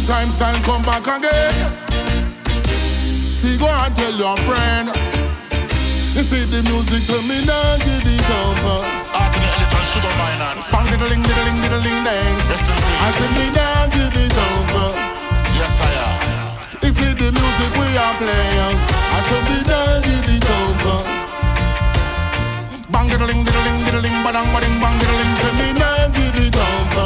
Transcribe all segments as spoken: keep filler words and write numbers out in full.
time style come back again. See, go and tell your friend. You see the music to me now, give it over. After the Ellison Sugar Mine. Bang diddling diddling diddling dang. I say me now give it over. Yes, I am. You see the music we are playing. I say me now give it over. Bang diddling diddling diddling badang bading bang diddling. Say me now give it over.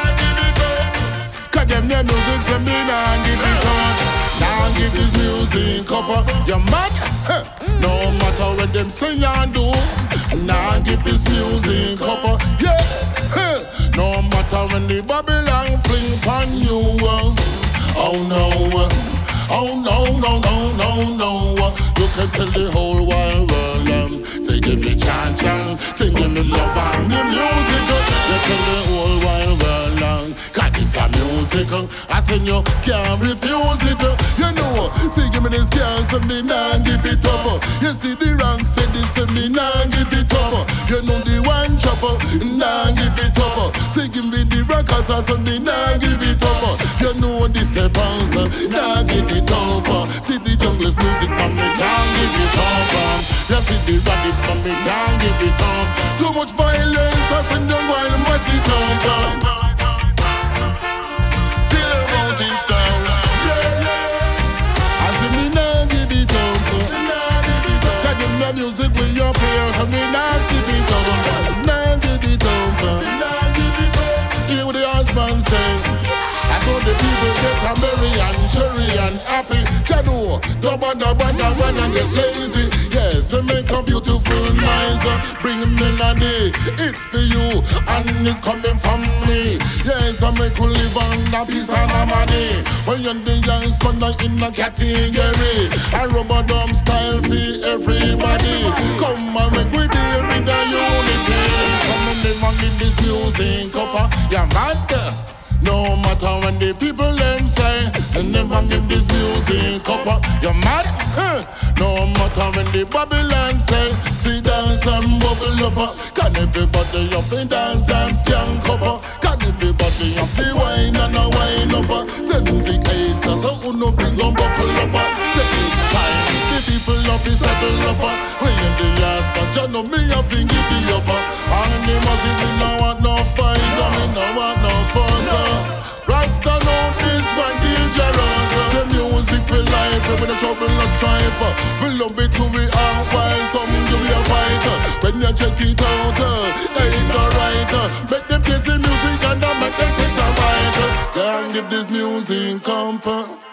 Cause them their music say me now give it over. Now give this music up. You mad? Huh. No matter what them say and do. Now give this music up. Yeah. Huh. No matter when the Babylon fling upon you. Oh no. Oh no, no, no, no, no. You can tell the whole wide world. Um, say give me chan chan. Say give me love and the music. You tell the whole wide world. Um, Cause this a music. I say you can't refuse it. You know, say give me this girl, say me nah give it up. You see the rank steady, say me nah give it up. You know the one chopper, nah give it up. Say give me the rockers, I say me nah give it up. You know the steppers, nah give it up. See the junglist music, man, me can't give it up. You see the radix, man, me can't give it up. Too much violence, I say don't go and match it up. Music with your players, and me not give it up, not give it up, not give it up. Hear what the husband say. I saw the people get a merry and cherry and happy. Jano, don't bother, bother, bother, get lazy. Yes, they make a beautiful noise. Bring melody, it's for you, and it's coming from me. Yes, I make you live on a piece of money. When you're the young spender in a category, I rubber dumb style for everybody. Come and make we deal with the unity. Come and live and give this music up. Yeah, man. No matter when the people them say, and never give this music up. You mad? Huh? No matter when the Babylon say, see dance and bubble up. Can everybody up and dance and skank up? Can everybody up and wine and a wine up? Say music haters, so who no feel gon' buckle up? Say it's time, the people up and settle up. When you the last man, you know me up and give the up. And the music me no want no fight, and me no want no fuss. Rasta know this one dangerous. The music for life, when the trouble and strife. We love it to we are while some do we a fight. When you check it out, ain't alright. Make them play the music and then make them take a bite. Can't give this music comfort.